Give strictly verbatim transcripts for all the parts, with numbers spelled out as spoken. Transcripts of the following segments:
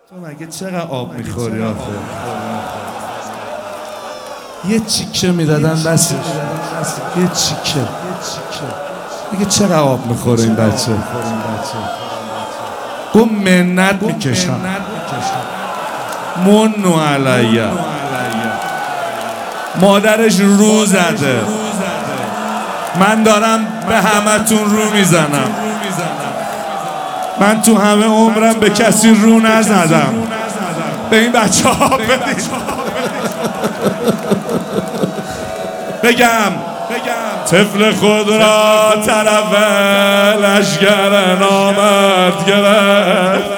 تو مگه چقدر آب میخوری آخه؟ یه چیکه میدادن بسش، یه چیکه. میگه چقدر آب میخوره این بچه؟ گفت منت میکشم، منو علیه. مادرش رو زده، من دارم به همتون رو میزنم. من تو همه عمرم به کسی رو نزدم، به این بچه ها بدید. بگم طفل خود را طرف لشگر نامرد گرفت.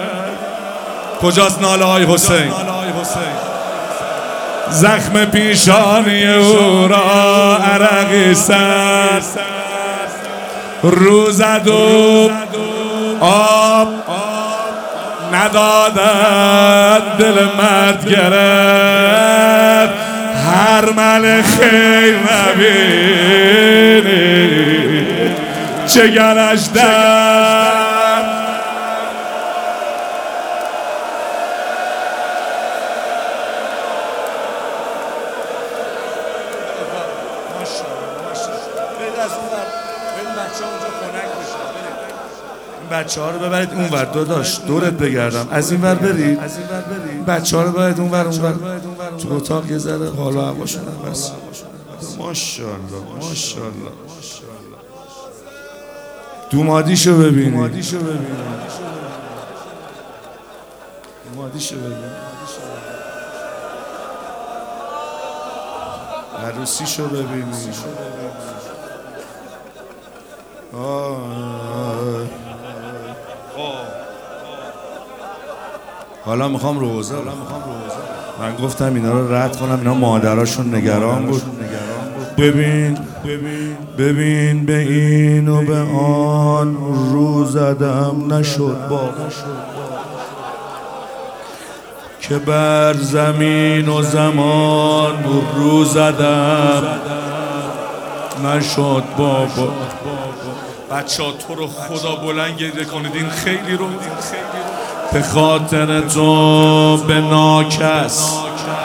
کجاست ناله های حسین؟ زخم پیشانی او را عرقی سر رو زد و آب ندادد، دل مرد گرفت. هر مل خیر نبینی جگرش در بچه ها رو ببرید اون ور. داداش دورت بگردم، از این ور برید، بچه ها رو ببرید اون ور، اون ور تو اتاق یه ذره حال و هواشون بس. ماشاءالله ماشاءالله. دومادیشو ببینید، دومادیشو ببینید، دومادیشو ببینید، عروسیشو ببینید. آه حالا میخوام روزه، من گفتم اینا رو رد کنم، اینا مادراشون نگران بود. ببین ببین به این و به آن رو زدم نشد با، که بر زمین و زمان رو زدم نشد بابا. بچه ها تو رو خدا بلند گریه کنید، این خیلی رو به خاطر تو به ناکس،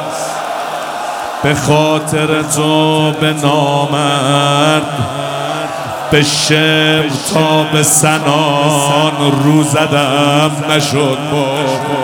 به خاطر تو به نامرد، به شم تا به سنان رو زدم نشد بابا.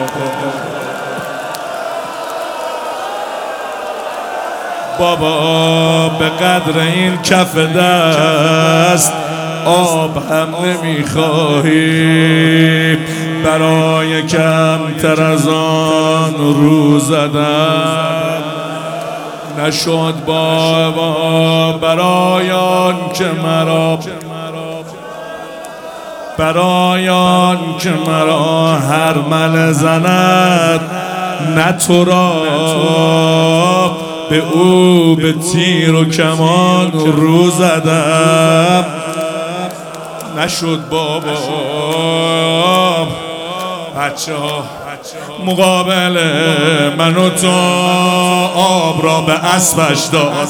بابا به قدر این کف دست آب هم نمیخواهی، برای کمتر از آن رو زدم نشد بابا. برای آن که مرا، برای آن که مرا هر مل زند، نه تو را به او به تیر و کمان رو زدم نشد بابا. بچه ها مقابل من و تو آب را به اسبش داد.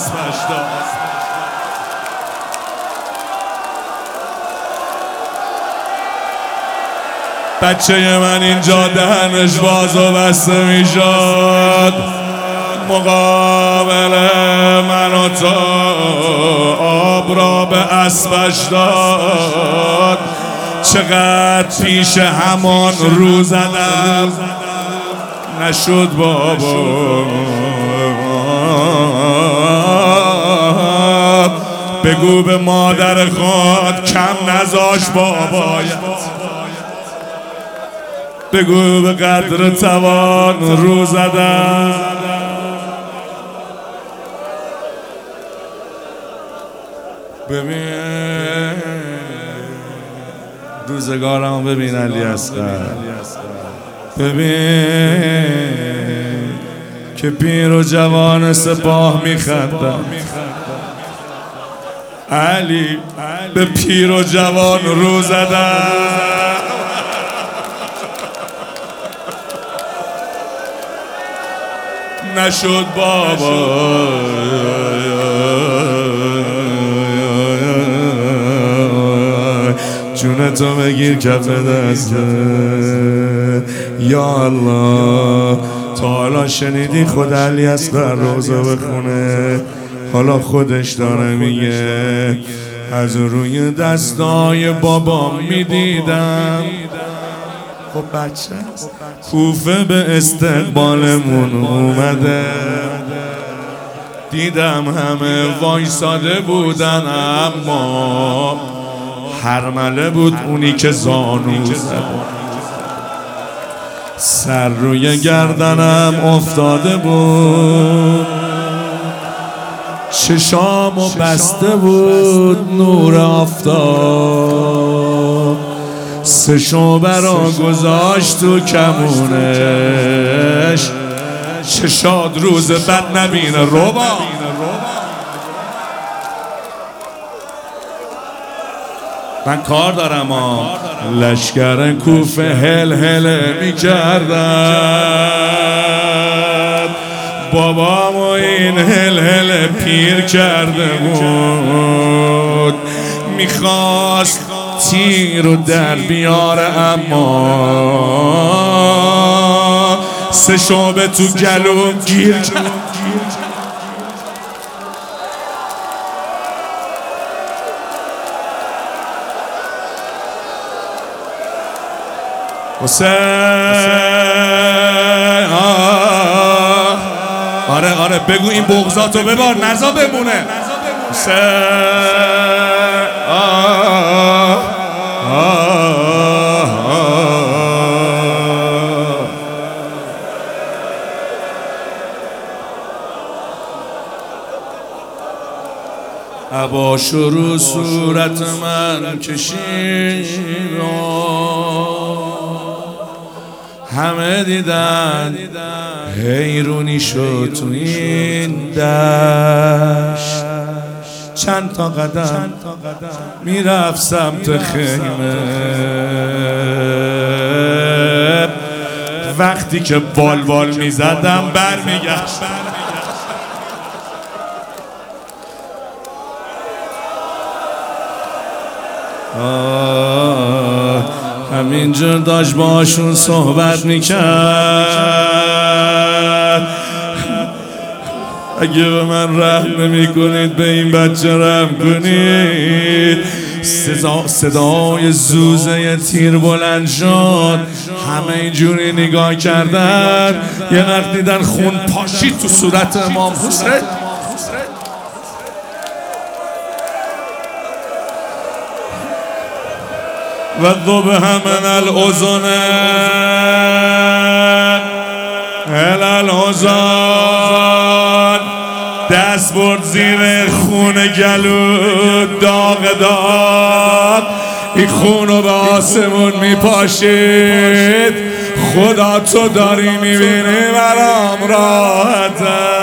بچه من اینجا دهنش باز و بسته می شد. مقابل من و تو آب را به اسبش داد. چقدر پیش همان رو زدم نشد بابا. بگو به مادر خود کم نذاش بابایت، بگو به قدر توان رو زدم. ببین روزگارم، ببین علی اصغر، ببین که پیر و جوان سپاه میخندن. علی به پیر و جوان رو زدن نشد بابا. جونتو بگیر کف دسته، یا الله. تا حالا شنیدی خود علی اصغر روزه بخونه؟ حالا خودش داره میگه از روی دستای بابام میدیدم خب بچه کوفه به استقبالمون اومده، دیدم همه وایساده بودن اما هرمله بود اونی که زانو زده، سر روی گردنم افتاده بود، چشامو بسته بود نور آفتاب، سه شعبه را گذاشت تو کمونش، چشاد روز بد نبینه روبا. من کار دارم ها. لشکر کوفه هل هل می کردن، بابامو این هل هل پیر کرده بود، میخواست تیر و در بیاره اما سه شعبه تو گلوم گیر کرد. حسین آره آره بگو این بغضاتو ببار نزا بمونه. حسین عباش رو صورت من کشید، همه دیدن حیرونی شد تو این دشت، چند تا قدم میرفت سمت خیمه، وقتی که بال بال میزدم برمیگشت، همینجور داشت باشون صحبت میکرد. اگه به من رحم نمی کنید به این بچه رحم کنید. صدا صدای زوزه تیر بلند شد، همه اینجوری نگاه کردن، یه وقت دیدن خون پاشید تو صورت امام حسین. و ذبح من الاذن الی الاذن، دست برد زیر خون گلو داغ داد، این خونو به آسمون میپاشید، خدا تو داری میبینی برام راحته.